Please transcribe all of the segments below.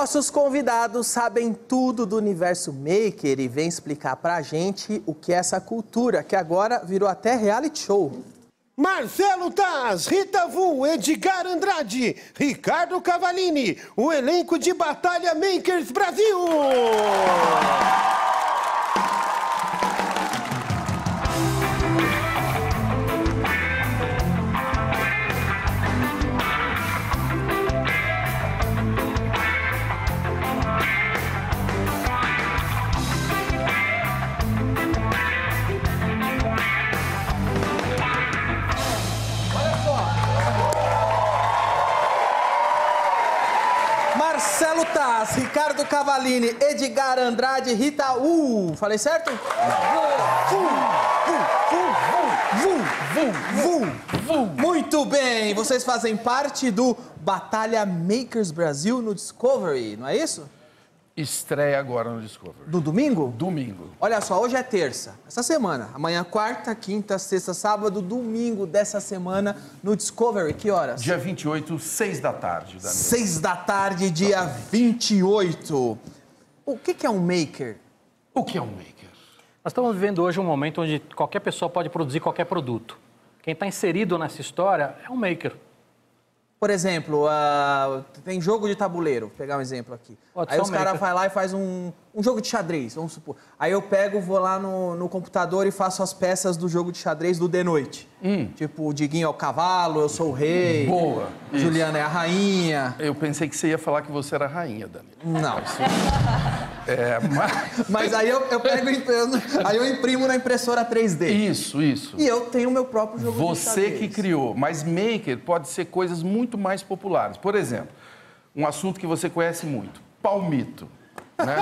Nossos convidados sabem tudo do universo maker e vêm explicar pra gente o que é essa cultura, que agora virou até reality show. Marcelo Taz, Rita Vu, Edgar Andrade, Ricardo Cavallini, o elenco de Batalha Makers Brasil! Marcelo Taz, Ricardo Cavallini, Edgar Andrade, Rita Falei certo? Muito bem, vocês fazem parte do Batalha Makers Brasil no Discovery, não é isso? Estreia agora no Discovery. Do domingo? Domingo. Olha só, hoje é terça, essa semana. Amanhã, quarta, quinta, sexta, sábado, domingo dessa semana no Discovery. Que horas? Dia 28, 6 da tarde. 6 da tarde, dia 28. O que é um maker? O que é um maker? Nós estamos vivendo hoje um momento onde qualquer pessoa pode produzir qualquer produto. Quem está inserido nessa história é um maker. Por exemplo, tem jogo de tabuleiro, vou pegar um exemplo aqui. Aí os caras vão lá e faz um jogo de xadrez, vamos supor. Aí eu pego, vou lá no computador e faço as peças do jogo de xadrez do de noite. Tipo, o Diguinho é o cavalo, eu sou o rei. Boa. Juliana é a rainha. Eu pensei que você ia falar que você era a rainha, Dani. Não. Mas... Mas aí eu pego, aí eu imprimo na impressora 3D. Isso. E eu tenho o meu próprio jogo de xadrez. Você que criou. Mas maker pode ser coisas muito mais populares. Por exemplo, um assunto que você conhece muito, palmito. Né?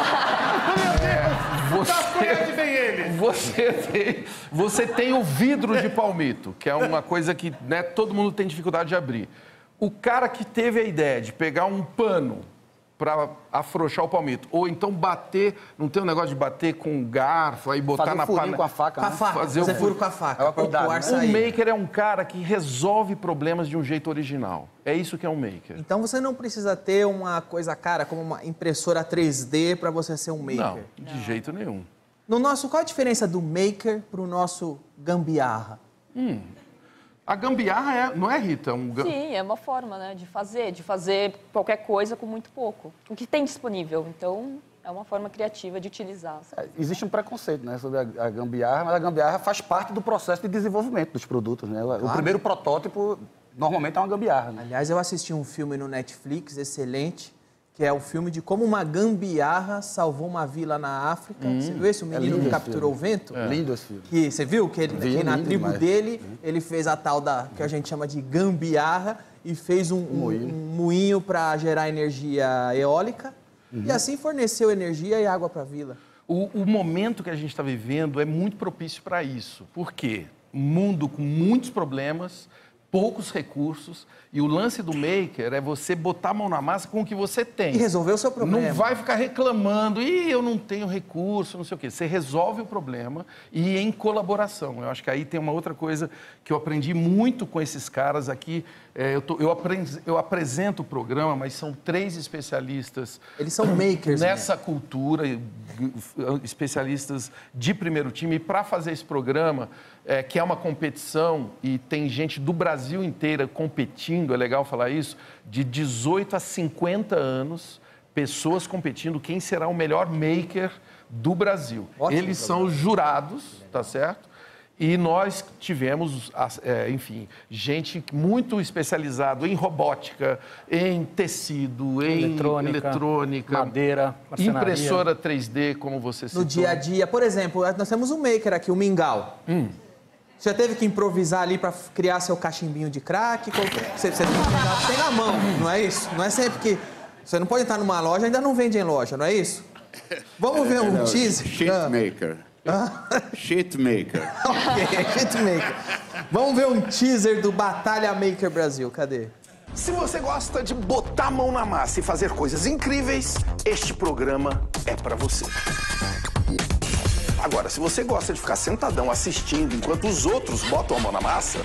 Você tem o vidro de palmito, que é uma coisa que, né, todo mundo tem dificuldade de abrir. O cara que teve a ideia de pegar um pano para afrouxar o palmito, ou então bater, não tem um negócio de bater com um garfo, aí botar na panela. Com a faca, Com a faca, fazer furo com a faca. O maker é um cara que resolve problemas de um jeito original. É isso que é um maker. Então você não precisa ter uma coisa cara como uma impressora 3D para você ser um maker. Não, de jeito nenhum. Qual a diferença do maker para o nosso gambiarra? A gambiarra não é, Rita? Sim, é uma forma, né, de fazer qualquer coisa com muito pouco. O que tem disponível. Então, é uma forma criativa de utilizar. Existe um preconceito, né, sobre a gambiarra, mas a gambiarra faz parte do processo de desenvolvimento dos produtos, né? Claro. O primeiro protótipo, normalmente, é uma gambiarra. Né? Aliás, eu assisti um filme no Netflix, excelente, que é o filme de como uma gambiarra salvou uma vila na África. Você viu esse? O menino que capturou o vento? Lindo esse filme. Que, você viu que na tribo dele, ele fez a tal que a gente chama de gambiarra e fez um moinho para gerar energia eólica e assim forneceu energia e água para a vila. O momento que a gente está vivendo é muito propício para isso. Por quê? Um mundo com muitos problemas, poucos recursos, e o lance do maker é você botar a mão na massa com o que você tem. E resolver o seu problema. Não vai ficar reclamando, eu não tenho recurso, não sei o quê. Você resolve o problema e em colaboração. Eu acho que aí tem uma outra coisa que eu aprendi muito com esses caras aqui. Eu apresento o programa, mas são 3 especialistas... Eles são makers, nessa cultura, especialistas de primeiro time. E para fazer esse programa, que é uma competição e tem gente do Brasil inteira competindo, é legal falar isso, de 18 a 50 anos, pessoas competindo, quem será o melhor maker do Brasil. Ótimo, eles são os jurados, tá certo? E nós tivemos, enfim, gente muito especializada em robótica, em tecido, em eletrônica, madeira, marcenaria, impressora 3D, como você citou. No dia a dia. Por exemplo, nós temos um maker aqui, o Mingau. Você já teve que improvisar ali para criar seu cachimbinho de crack? Você tem na mão, não é isso? Não é sempre que... Você não pode entrar numa loja, ainda não vende em loja, não é isso? Vamos ver um teaser? Sheetmaker. Sheetmaker. Ok, Sheetmaker. Vamos ver um teaser do Batalha Maker Brasil. Cadê? Se você gosta de botar a mão na massa e fazer coisas incríveis, este programa é para você. Agora, se você gosta de ficar sentadão assistindo enquanto os outros botam a mão na massa,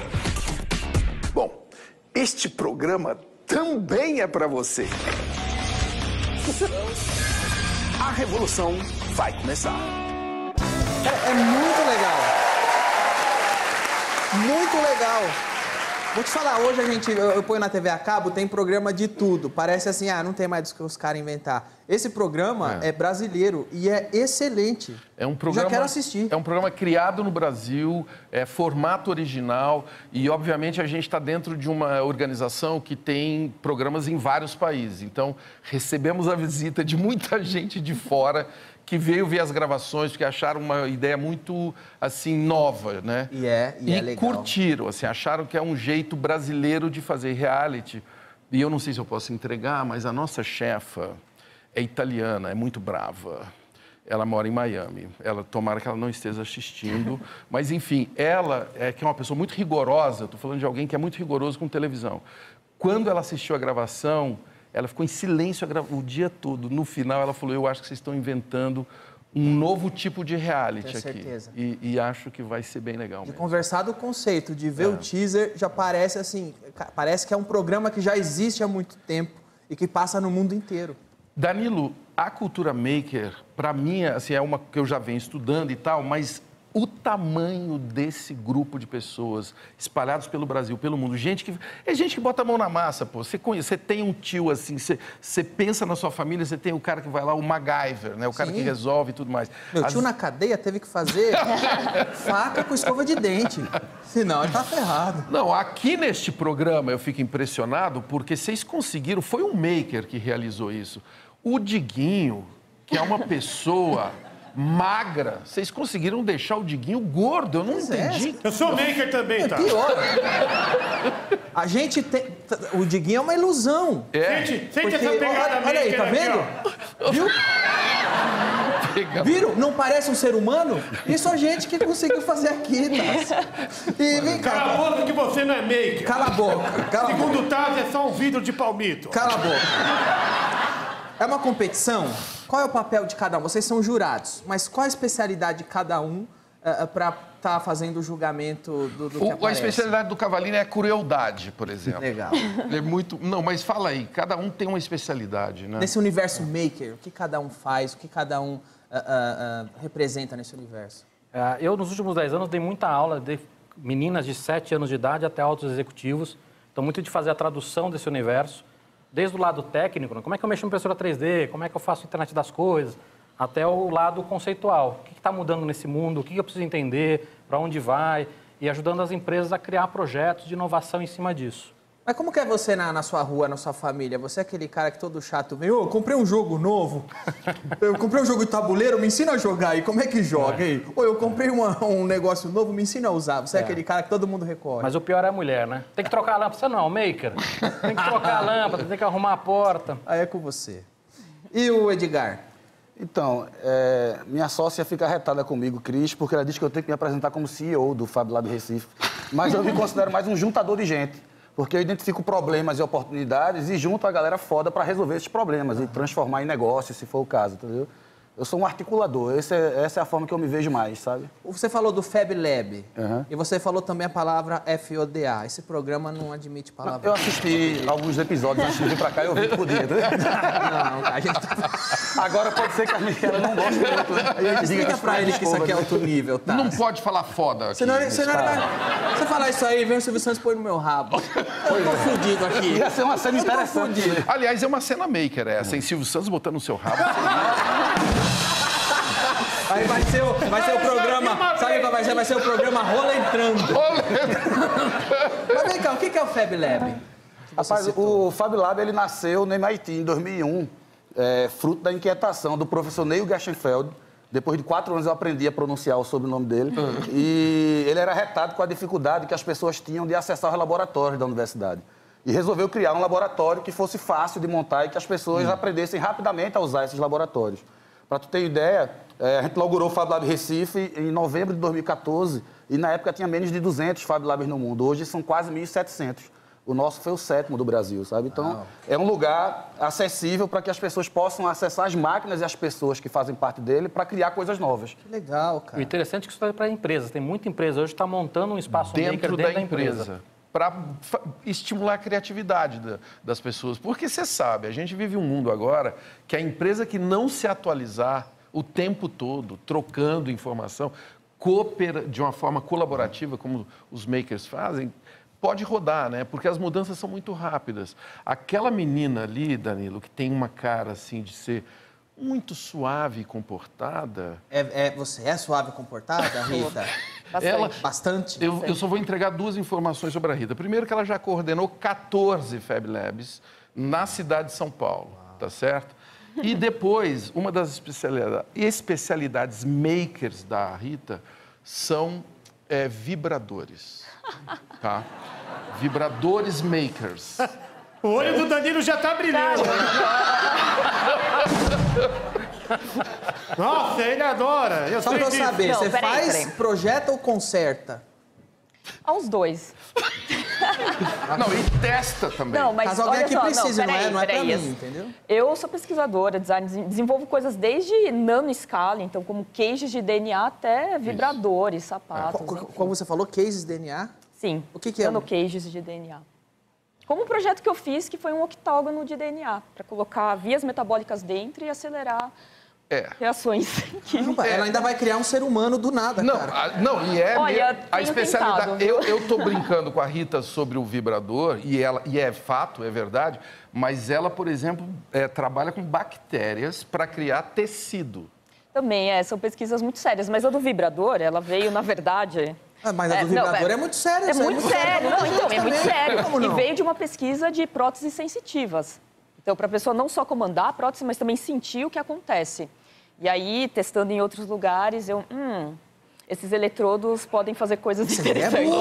bom, este programa também é para você. A revolução vai começar. É muito legal. Muito legal. Vou te falar, hoje eu ponho na TV a cabo, tem programa de tudo. Parece assim, não tem mais do que os caras inventar. Esse programa é brasileiro e é excelente. É um programa, já quero assistir. É um programa criado no Brasil, é formato original e, obviamente, a gente está dentro de uma organização que tem programas em vários países. Então, recebemos a visita de muita gente de fora que veio ver as gravações, porque acharam uma ideia muito, assim, nova, né? E é legal. E curtiram, assim, acharam que é um jeito brasileiro de fazer reality. E eu não sei se eu posso entregar, mas a nossa chefa é italiana, é muito brava. Ela mora em Miami. Tomara que ela não esteja assistindo. Mas, enfim, ela que é uma pessoa muito rigorosa. Estou falando de alguém que é muito rigoroso com televisão. Quando ela assistiu a gravação, ela ficou em silêncio o dia todo. No final, ela falou, eu acho que vocês estão inventando um novo tipo de reality aqui. Tenho certeza. E acho que vai ser bem legal mesmo. De conversar do conceito, de ver o teaser, já parece assim, parece que é um programa que já existe há muito tempo e que passa no mundo inteiro. Danilo, a cultura maker, para mim, assim, é uma que eu já venho estudando e tal, mas o tamanho desse grupo de pessoas espalhados pelo Brasil, pelo mundo, gente que bota a mão na massa, pô. Você tem um tio assim, você pensa na sua família, você tem o cara que vai lá, o MacGyver, né? O cara que resolve e tudo mais. Meu tio na cadeia teve que fazer faca com escova de dente, senão ele tá ferrado. Não, aqui neste programa eu fico impressionado porque vocês conseguiram, foi um maker que realizou isso. O Diguinho, que é uma pessoa magra, vocês conseguiram deixar o Diguinho gordo, eu não entendi. Eu sou maker também, tá? Pior. A gente tem... O Diguinho é uma ilusão. Sente essa pegada olha aí, tá vendo? Viu? Viram? Não parece um ser humano? Isso a gente que conseguiu fazer aqui, Taz. E vem cá. Cala a boca que você não é maker. Cala a boca. Segundo o Taz, é só um vidro de palmito. Cala a boca. É uma competição? Qual é o papel de cada um? Vocês são jurados, mas qual a especialidade de cada um para estar fazendo o julgamento do que aparece? A especialidade do Cavallini é a crueldade, por exemplo. Legal. Ele é muito... Não, mas fala aí, cada um tem uma especialidade, né? Nesse universo maker, o que cada um faz, o que cada um representa nesse universo? Eu, nos últimos 10 anos, dei muita aula de meninas de 7 anos de idade até altos executivos. Então, muito de fazer a tradução desse universo. Desde o lado técnico, né? Como é que eu mexo em impressora 3D, como é que eu faço a internet das coisas, até o lado conceitual. O que está mudando nesse mundo, o que eu preciso entender, para onde vai, e ajudando as empresas a criar projetos de inovação em cima disso. Mas como que é você na sua rua, na sua família? Você é aquele cara que todo chato vem, eu comprei um jogo novo, eu comprei um jogo de tabuleiro, me ensina a jogar aí, como é que joga aí? Ou eu comprei um negócio novo, me ensina a usar. Você é aquele cara que todo mundo recorre. Mas o pior é a mulher, né? Tem que trocar a lâmpada. Você não é o maker. Tem que trocar a lâmpada, tem que arrumar a porta. Aí é com você. E o Edgar? Então, minha sócia fica arretada comigo, Cris, porque ela diz que eu tenho que me apresentar como CEO do Fab Lab Recife. Mas eu me considero mais um juntador de gente. Porque eu identifico problemas e oportunidades e junto a galera foda para resolver esses problemas e transformar em negócio, se for o caso, entendeu? Eu sou um articulador, essa é a forma que eu me vejo mais, sabe? Você falou do Fab Lab e você falou também a palavra FODA. Esse programa não admite palavras. Eu assisti alguns episódios antes de vir pra cá e eu vi que podia. Não, a gente tá... Agora pode ser que a Michela não goste muito. Né? Explica pra ele que isso aqui é alto nível, tá? Não pode falar foda aqui. Você falar isso aí, vem o Silvio Santos põe no meu rabo. Eu tô fudido aqui. Ia ser uma cena interessante. Aliás, é uma cena maker essa, hein? Silvio Santos botando no seu rabo. Aí vai ser o programa, sabe qual vai ser? Vai ser o programa Rola Entrando. Mas vem cá, o que é o Fab Lab? Rapaz, o Fab Lab, ele nasceu no MIT em 2001, fruto da inquietação do professor Neil Gershenfeld. Depois de 4 anos eu aprendi a pronunciar o sobrenome dele. E ele era retado com a dificuldade que as pessoas tinham de acessar os laboratórios da universidade. E resolveu criar um laboratório que fosse fácil de montar e que as pessoas aprendessem rapidamente a usar esses laboratórios. Para tu ter ideia, a gente inaugurou o Fab Lab Recife em novembro de 2014 e na época tinha menos de 200 Fab Labs no mundo. Hoje são quase 1.700. O nosso foi o 7º do Brasil, sabe? Então, é um lugar acessível para que as pessoas possam acessar as máquinas e as pessoas que fazem parte dele para criar coisas novas. Que legal, cara. O interessante é que isso é para empresas. Tem muita empresa hoje que está montando um espaço maker dentro da empresa. para estimular a criatividade das pessoas. Porque você sabe, a gente vive um mundo agora que a empresa que não se atualizar o tempo todo, trocando informação, coopera de uma forma colaborativa, como os makers fazem, pode rodar, né? Porque as mudanças são muito rápidas. Aquela menina ali, Danilo, que tem uma cara assim de ser muito suave e comportada... Você é suave e comportada, Rita? Bastante? Eu só vou entregar 2 informações sobre a Rita. Primeiro, que ela já coordenou 14 Fab Labs na cidade de São Paulo, tá certo? E depois, uma das especialidades makers da Rita são vibradores, tá? Vibradores makers. O olho do Danilo já tá brilhando. Nossa, ele adora. Só pra eu saber, você faz, projeta ou conserta? Aos 2. Não, e testa também. Não, mas caso alguém olha aqui só, precise, não é pra mim, isso. entendeu? Eu sou pesquisadora, desenvolvo coisas desde nanoescala, então como cages de DNA até vibradores, sapatos. Como você falou, cases DNA? Sim, o que é? Nanocages de DNA. Como um projeto que eu fiz, que foi um octógono de DNA, para colocar vias metabólicas dentro e acelerar reações químicas. Ela ainda vai criar um ser humano do nada, cara. Olha, a especialidade. Eu tô brincando com a Rita sobre o vibrador, e é fato, é verdade, mas ela, por exemplo, trabalha com bactérias para criar tecido. Também, são pesquisas muito sérias, mas a do vibrador, ela veio, na verdade... mas a do vibrador é muito sério. É muito sério. É muito sério. E veio de uma pesquisa de próteses sensitivas. Então, para a pessoa não só comandar a prótese, mas também sentir o que acontece. E aí, testando em outros lugares, esses eletrodos podem fazer coisas interessantes. Essa ideia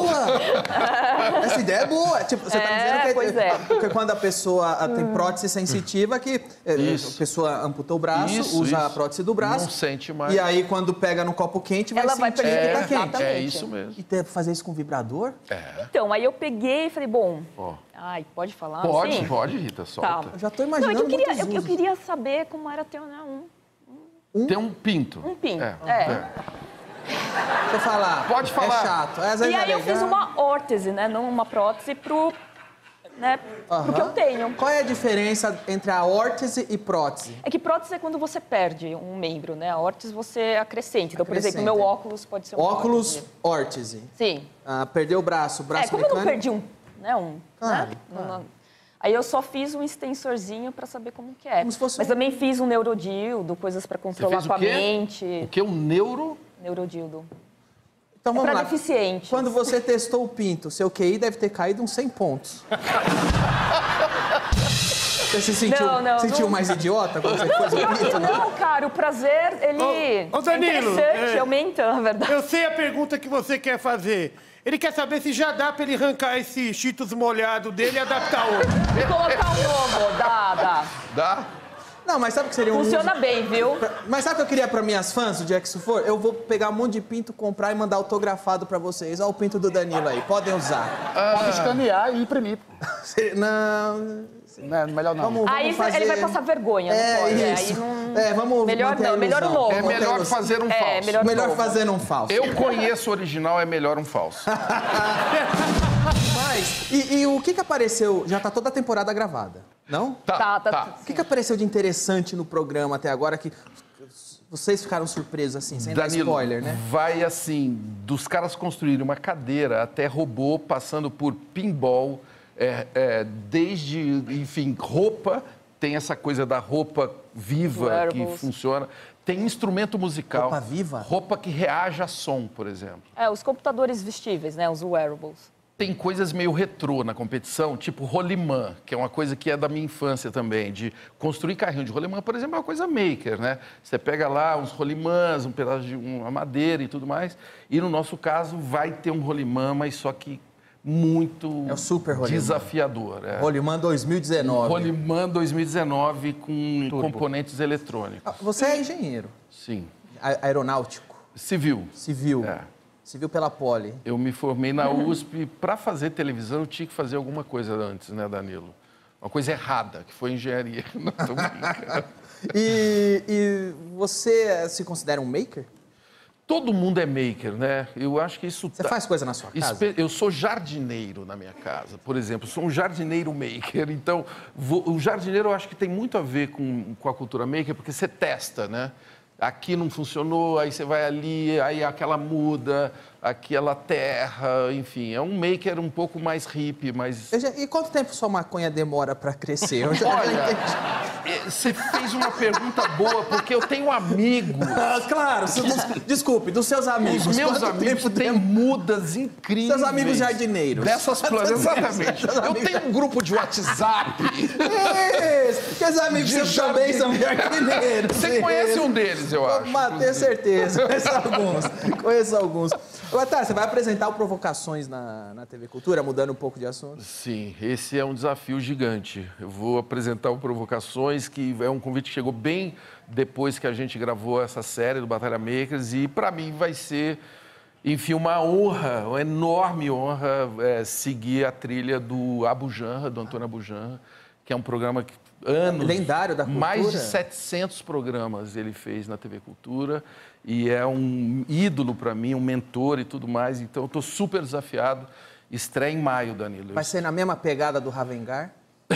é boa! Essa ideia é boa! Tipo, você está dizendo que quando a pessoa tem prótese sensitiva, que a pessoa amputou o braço, usa a prótese do braço. Não sente mais. E aí, quando pega no copo quente, vai sentir que está quente. Exatamente. É isso mesmo. E fazer isso com vibrador? Então, aí eu peguei e falei, pode falar? Pode, Rita, solta. Tá. Eu já estou imaginando eu queria saber como era ter Tem um pinto. Um pinto, Deixa eu falar. Pode falar. É chato. Às vezes e aí eu fiz uma órtese, né? Não uma prótese pro que eu tenho. Qual é a diferença entre a órtese e prótese? É que prótese é quando você perde um membro, né? A órtese você acrescenta. Então, por exemplo, o meu óculos pode ser um óculos, órtese. Sim. Perdeu o braço como mecânico. eu não perdi Claro. Aí eu só fiz um extensorzinho para saber como que é. Mas também fiz um neurodildo, coisas para controlar com a mente. O que? Um Neurodildo. Então vamos lá. Deficiente. Quando você testou o pinto, seu QI deve ter caído uns 100 pontos. Você se sentiu mais idiota quando você fez o pinto? Não, cara, o prazer, ele Danilo, é interessante, aumenta, na verdade. Eu sei a pergunta que você quer fazer. Ele quer saber se já dá pra ele arrancar esse Cheetos molhado dele e adaptar outro. E colocar um novo, dá. Dá? Não, mas sabe o que seria um... Funciona bem, viu? Mas sabe o que eu queria pra minhas fãs, o dia que isso for? Eu vou pegar um monte de pinto, comprar e mandar autografado pra vocês. Olha o pinto do Danilo aí, podem usar. Pode escanear e imprimir. Não... melhor não. Vamos aí fazer... ele vai passar vergonha, não pode. Isso. Aí não... vamos melhor manter não, melhor o novo. É melhor fazer um falso. Melhor fazer um falso. Eu conheço o original, é melhor um falso. Mas, e o que apareceu? Já tá toda a temporada gravada, não? Tá. O que apareceu de interessante no programa até agora que vocês ficaram surpresos, assim, sem Danilo, dar spoiler, né? Vai assim, dos caras construírem uma cadeira até robô, passando por pinball, desde, enfim, roupa, tem essa coisa da roupa viva que funciona. Tem instrumento musical. Roupa viva? Roupa que reage a som, por exemplo. Os computadores vestíveis, né? Os wearables. Tem coisas meio retrô na competição, tipo rolimã, que é uma coisa que é da minha infância também, de construir carrinho de rolimã, por exemplo, é uma coisa maker, né? Você pega lá uns rolimãs, um pedaço de uma madeira e tudo mais, e no nosso caso vai ter um rolimã, mas só que muito o super rolimã. Desafiador. Rolimã 2019. Rolimã 2019 com componentes eletrônicos. Você é engenheiro? Sim. Aeronáutico? Civil. Civil pela Poli. Eu me formei na USP. Para fazer televisão, eu tinha que fazer alguma coisa antes, né, Danilo? Uma coisa errada, que foi engenharia. Não tô brincando. E você se considera um maker? Todo mundo é maker, né? Eu acho que isso... Você faz coisa na sua casa? Eu sou jardineiro na minha casa, por exemplo. Sou um jardineiro maker. Então, o jardineiro eu acho que tem muito a ver com a cultura maker, porque você testa, né? Aqui não funcionou, aí você vai ali, aí aquela muda, aquela terra, enfim. É um maker um pouco mais hippie, mais... E quanto tempo sua maconha demora para crescer? Olha, você fez uma pergunta boa, porque eu tenho amigos... Claro, desculpe, dos seus amigos. Os meus amigos têm mudas incríveis. Seus amigos jardineiros. Dessas plantas, exatamente. Eu tenho um grupo de WhatsApp. Isso, que os amigos seus também são jardineiros. Você conhece um deles, eu acho. Tenho certeza, conheço alguns. Otávio, você vai apresentar o Provocações na TV Cultura, mudando um pouco de assunto? Sim, esse é um desafio gigante. Eu vou apresentar o Provocações, que é um convite que chegou bem depois que a gente gravou essa série do Batalha Makers, e para mim vai ser, enfim, uma honra, uma enorme honra seguir a trilha do Abu Janra, do Antônio Abu Janra, que é um programa que lendário da cultura. Mais de 700 programas ele fez na TV Cultura e é um ídolo para mim, um mentor e tudo mais. Então, eu estou super desafiado. Estreia em maio, Danilo. Vai ser na mesma pegada do Ravengar?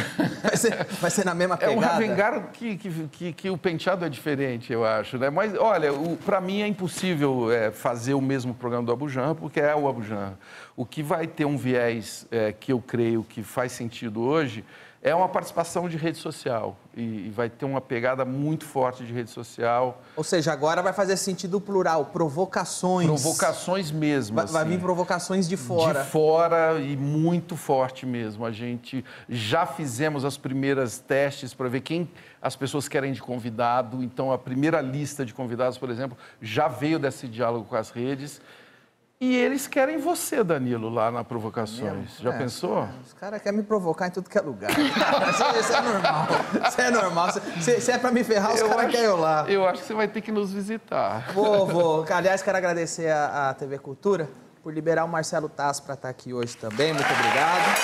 Vai ser na mesma pegada? É um Ravengar que o penteado é diferente, eu acho, né? Mas, olha, para mim é impossível fazer o mesmo programa do Abu Janra, porque é o Abu Janra. O que vai ter um viés que eu creio que faz sentido hoje é uma participação de rede social e vai ter uma pegada muito forte de rede social. Ou seja, agora vai fazer sentido plural, provocações. Provocações mesmo. Vai vir provocações de fora. De fora e muito forte mesmo. A gente já fizemos as primeiras testes para ver quem as pessoas querem de convidado. Então, a primeira lista de convidados, por exemplo, já veio desse diálogo com as redes. E eles querem você, Danilo, lá na Provocações. Já pensou? Os caras querem me provocar em tudo que é lugar. Isso é normal. Isso é normal. Se é pra me ferrar, os caras querem eu lá. Eu acho que você vai ter que nos visitar. Vou. Aliás, quero agradecer a TV Cultura por liberar o Marcelo Tasso para estar aqui hoje também. Muito obrigado.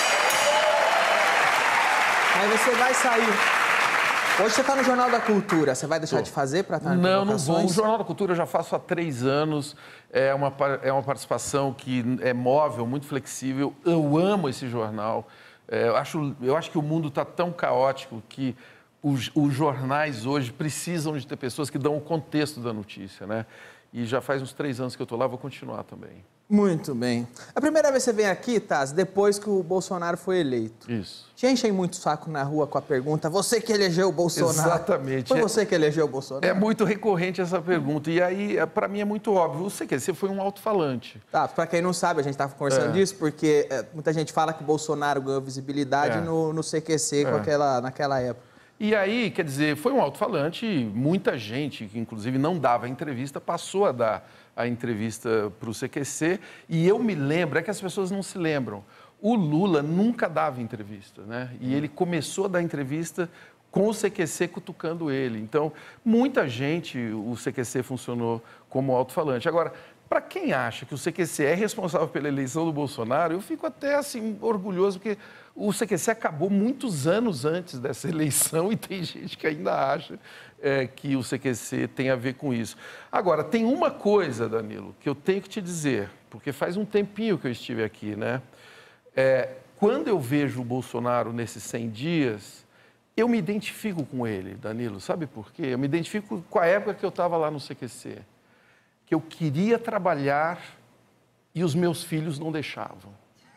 Aí você vai sair. Hoje você está no Jornal da Cultura. Você vai deixar de fazer para estar no Provocações? Não vou. O Jornal da Cultura eu já faço há 3 anos. É uma participação que é móvel, muito flexível. Eu amo esse jornal. Eu acho que o mundo está tão caótico que os jornais hoje precisam de ter pessoas que dão o contexto da notícia, né? E já faz uns 3 anos que eu estou lá, vou continuar também. Muito bem. A primeira vez que você vem aqui, Taz, depois que o Bolsonaro foi eleito. Isso. Te enchem muito saco na rua com a pergunta, você que elegeu o Bolsonaro. Exatamente. Foi você que elegeu o Bolsonaro? É muito recorrente essa pergunta. E aí, para mim, é muito óbvio. Você foi um alto-falante. Tá, para quem não sabe, a gente estava conversando disso, porque muita gente fala que o Bolsonaro ganhou visibilidade no CQC naquela época. E aí, quer dizer, foi um alto-falante, muita gente, que inclusive não dava entrevista, passou a dar a entrevista para o CQC. E eu me lembro, é que as pessoas não se lembram, o Lula nunca dava entrevista, né? E ele começou a dar entrevista com o CQC cutucando ele. Então, muita gente, o CQC funcionou como alto-falante. Agora, para quem acha que o CQC é responsável pela eleição do Bolsonaro, eu fico até assim orgulhoso, porque o CQC acabou muitos anos antes dessa eleição e tem gente que ainda acha que o CQC tem a ver com isso. Agora, tem uma coisa, Danilo, que eu tenho que te dizer, porque faz um tempinho que eu estive aqui, né? Quando eu vejo o Bolsonaro nesses 100 dias, eu me identifico com ele, Danilo. Sabe por quê? Eu me identifico com a época que eu estava lá no CQC. Que eu queria trabalhar e os meus filhos não deixavam.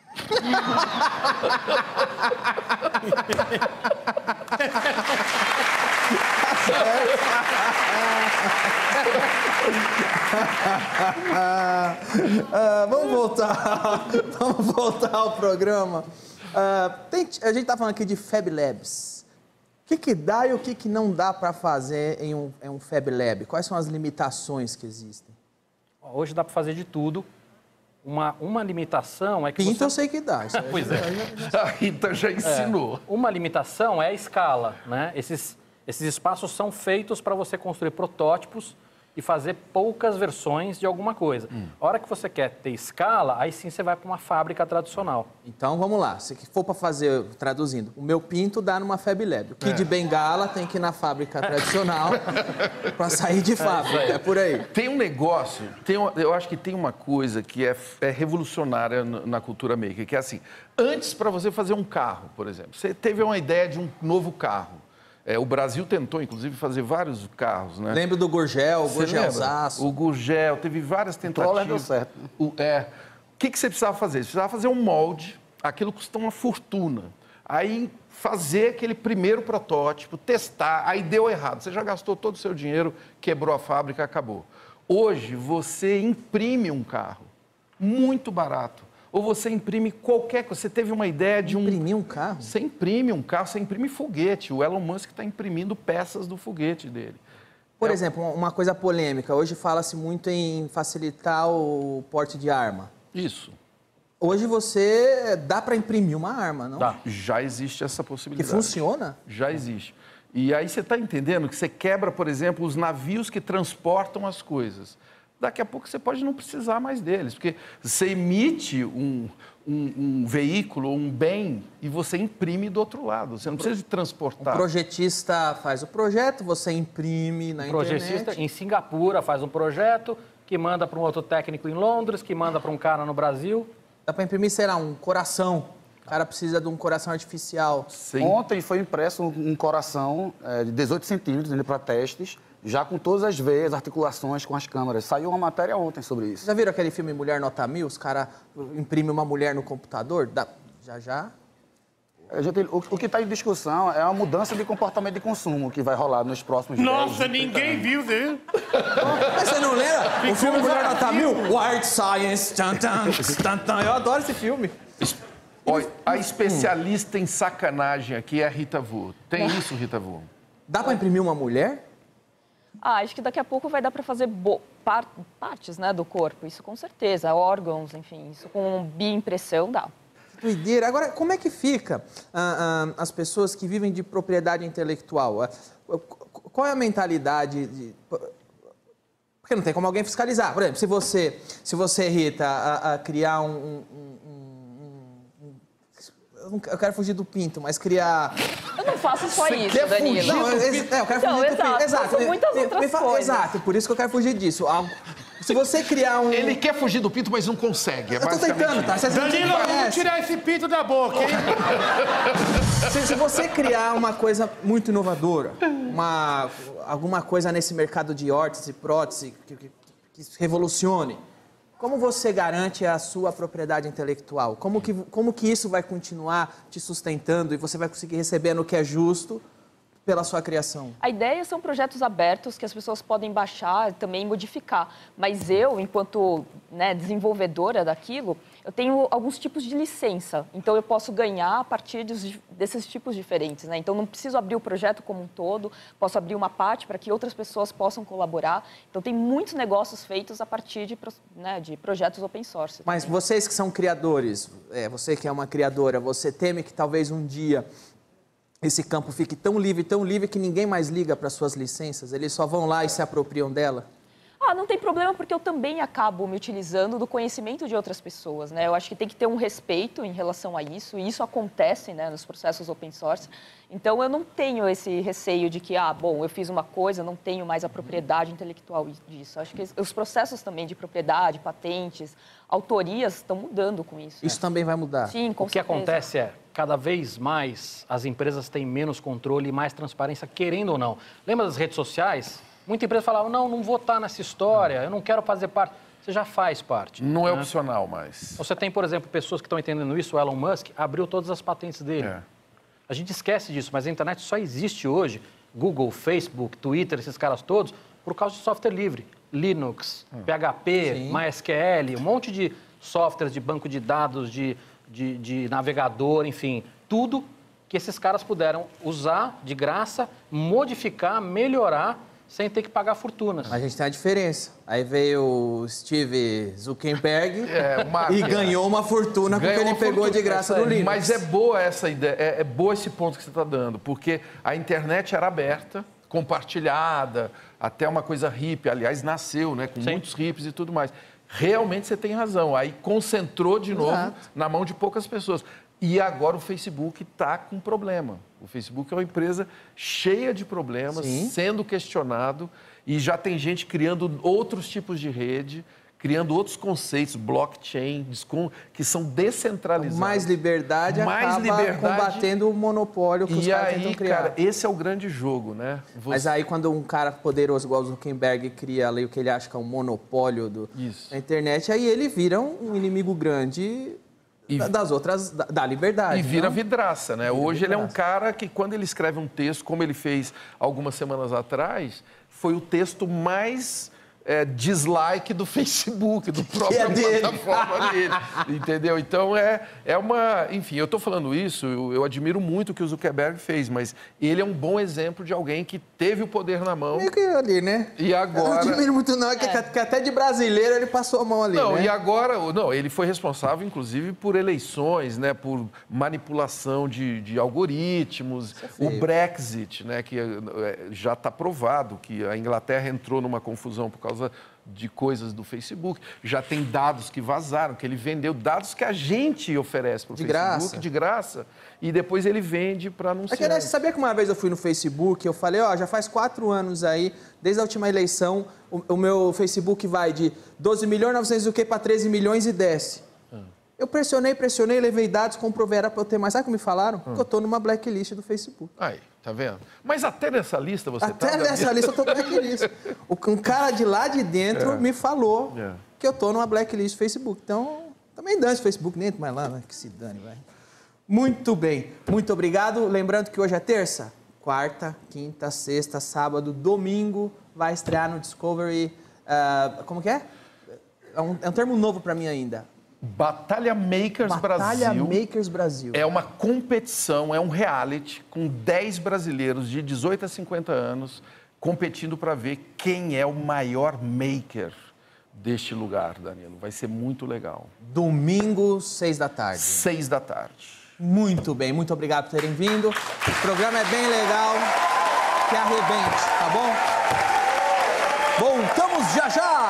Vamos voltar ao programa. A gente está falando aqui de Fab Labs. O que dá e o que não dá para fazer em um Fab Lab? Quais são as limitações que existem? Hoje dá para fazer de tudo. Uma limitação é que Pinta eu sei que dá. Isso pois é. A Rita já ensinou. Uma limitação é a escala, né? Esses espaços são feitos para você construir protótipos e fazer poucas versões de alguma coisa. A hora que você quer ter escala, aí sim você vai para uma fábrica tradicional. Então, vamos lá. Se for para fazer, traduzindo, o meu pinto dá numa Fab Lab. O Kid Bengala tem que ir na fábrica tradicional para sair de fábrica. É por aí. Tem um negócio, eu acho que tem uma coisa que é revolucionária na cultura maker, que é assim, antes para você fazer um carro, por exemplo, você teve uma ideia de um novo carro. O Brasil tentou, inclusive, fazer vários carros, né? Lembro do Gurgel, o Gurgelzaço. O Gurgel, teve várias tentativas. Deu certo. O que você precisava fazer? Você precisava fazer um molde, aquilo custa uma fortuna. Aí fazer aquele primeiro protótipo, testar, aí deu errado. Você já gastou todo o seu dinheiro, quebrou a fábrica, acabou. Hoje, você imprime um carro muito barato. Ou você imprime qualquer coisa. Você teve uma ideia de Imprimir um carro? Você imprime um carro, você imprime foguete. O Elon Musk está imprimindo peças do foguete dele. Por exemplo, uma coisa polêmica. Hoje fala-se muito em facilitar o porte de arma. Isso. Hoje dá para imprimir uma arma, não? Dá. Já existe essa Que possibilidade. funciona? Já existe. E aí você está entendendo que você quebra, por exemplo, os navios que transportam as coisas. Daqui a pouco você pode não precisar mais deles, porque você emite um veículo, um bem, e você imprime do outro lado. Você não precisa de transportar. O projetista faz o projeto, você imprime na internet. O projetista em Singapura faz um projeto que manda para um outro técnico em Londres, que manda para um cara no Brasil. Dá para imprimir, será, um coração. O cara precisa de um coração artificial. Sim. Ontem foi impresso um coração de 18 centímetros para testes, já com todas as veias, articulações com as câmeras. Saiu uma matéria ontem sobre isso. Já viram aquele filme Mulher Nota 1000? Os caras imprimem uma mulher no computador? Já? O que está em discussão é uma mudança de comportamento de consumo que vai rolar nos próximos 10, Nossa, 30 ninguém anos. viu, né? Mas você não lembra? O filme Mulher Nota 1000? Wild Science. Eu adoro esse filme. Olha, a especialista em sacanagem aqui é a Rita Vu. Tem isso, Rita Vu? Dá para imprimir uma mulher? Acho que daqui a pouco vai dar para fazer partes, né, do corpo, isso com certeza, órgãos, enfim, isso com bioimpressão dá. Doideira. Agora, como é que fica as pessoas que vivem de propriedade intelectual? Qual é a mentalidade Porque não tem como alguém fiscalizar. Por exemplo, se você Rita, criar eu quero fugir do pinto, mas criar... Eu não faço só isso, Danilo. Não, eu quero fugir do pinto. Exato, faço muitas outras coisas. Exato, por isso que eu quero fugir disso. Se você criar um... Ele quer fugir do pinto, mas não consegue. Eu tô tentando, tá? Danilo, vamos tirar esse pinto da boca, hein? Se você criar uma coisa muito inovadora, alguma coisa nesse mercado de órtese e prótese que revolucione, como você garante a sua propriedade intelectual? Como que isso vai continuar te sustentando e você vai conseguir receber no que é justo pela sua criação? A ideia são projetos abertos que as pessoas podem baixar e também modificar. Mas eu, enquanto desenvolvedora daquilo, eu tenho alguns tipos de licença. Então, eu posso ganhar a partir desses tipos diferentes, né? Então, não preciso abrir o projeto como um todo, posso abrir uma parte para que outras pessoas possam colaborar. Então, tem muitos negócios feitos a partir de projetos open source. Mas vocês que são criadores, você que é uma criadora, você teme que talvez um dia esse campo fique tão livre que ninguém mais liga para suas licenças? Eles só vão lá e se apropriam dela? Não tem problema, porque eu também acabo me utilizando do conhecimento de outras pessoas, né? Eu acho que tem que ter um respeito em relação a isso, e isso acontece, né, nos processos open source. Então, eu não tenho esse receio de que, eu fiz uma coisa, não tenho mais a propriedade intelectual disso. Acho que os processos também de propriedade, patentes, autorias estão mudando com isso. Isso também vai mudar? Sim, com certeza. O que acontece é, cada vez mais as empresas têm menos controle e mais transparência, querendo ou não. Lembra das redes sociais? Muita empresa falava, não vou estar nessa história, eu não quero fazer parte. Você já faz parte. Não é opcional mais. Você tem, por exemplo, pessoas que estão entendendo isso, o Elon Musk abriu todas as patentes dele. A gente esquece disso, mas a internet só existe hoje, Google, Facebook, Twitter, esses caras todos, por causa de software livre. Linux, PHP, MySQL, um monte de softwares de banco de dados, de navegador, enfim, tudo que esses caras puderam usar de graça, modificar, melhorar, sem ter que pagar fortunas. Mas a gente tem a diferença. Aí veio o Steve Zuckerberg e ganhou uma fortuna porque ele pegou de graça do Linux. Mas é boa essa ideia, é boa esse ponto que você está dando, porque a internet era aberta, compartilhada, até uma coisa hippie. Aliás, nasceu, né? Com muitos hippies e tudo mais. Realmente você tem razão. Aí concentrou de novo na mão de poucas pessoas. E agora o Facebook está com problema. O Facebook é uma empresa cheia de problemas, sendo questionado, e já tem gente criando outros tipos de rede, criando outros conceitos, blockchain, que são descentralizados. Mais liberdade acaba combatendo o monopólio que os caras tentam criar. Cara, esse é o grande jogo, né? Mas aí quando um cara poderoso igual o Zuckerberg cria ali o que ele acha que é um monopólio da internet, aí ele vira um inimigo grande das outras, da liberdade. E vira vidraça, né? Hoje ele é um cara que, quando ele escreve um texto, como ele fez algumas semanas atrás, foi o texto mais dislike do Facebook, do próprio plataforma dele, entendeu? Então, é uma... Enfim, eu estou falando isso, eu admiro muito o que o Zuckerberg fez, mas ele é um bom exemplo de alguém que teve o poder na mão. Meio que ali, né? E agora... Eu não admiro muito não, que até de brasileiro ele passou a mão ali, Não, né? E agora... Não, ele foi responsável, inclusive, por eleições, né? Por manipulação de algoritmos, o Brexit, né? Que já está provado que a Inglaterra entrou numa confusão por causa de coisas do Facebook. Já tem dados que vazaram, que ele vendeu dados que a gente oferece para o Facebook de graça, e depois ele vende para anunciar. Você sabia que uma vez eu fui no Facebook, eu falei, já faz 4 anos aí, desde a última eleição, o meu Facebook vai de 12 milhões 900 o quê para 13 milhões e desce. Eu pressionei, levei dados, comprovei, era para eu ter mais. Sabe o que me falaram? Que eu estou numa blacklist do Facebook. Aí, tá vendo? Mas até nessa lista você tá... Até nessa lista eu estou blacklist. Um cara de lá de dentro me falou que eu estou numa blacklist do Facebook. Então, também dane esse Facebook, nem entro mais lá, né? Que se dane, vai. Muito bem, muito obrigado. Lembrando que hoje é terça, quarta, quinta, sexta, sábado, domingo, vai estrear no Discovery... como que é? É um termo novo para mim ainda. Batalha Makers Brasil. Batalha Makers Brasil. É uma competição, é um reality com 10 brasileiros de 18 a 50 anos competindo para ver quem é o maior maker deste lugar, Danilo. Vai ser muito legal. Domingo, 6 da tarde. 6 da tarde. Muito bem, muito obrigado por terem vindo. O programa é bem legal. Que arrebente, tá bom? Voltamos já já!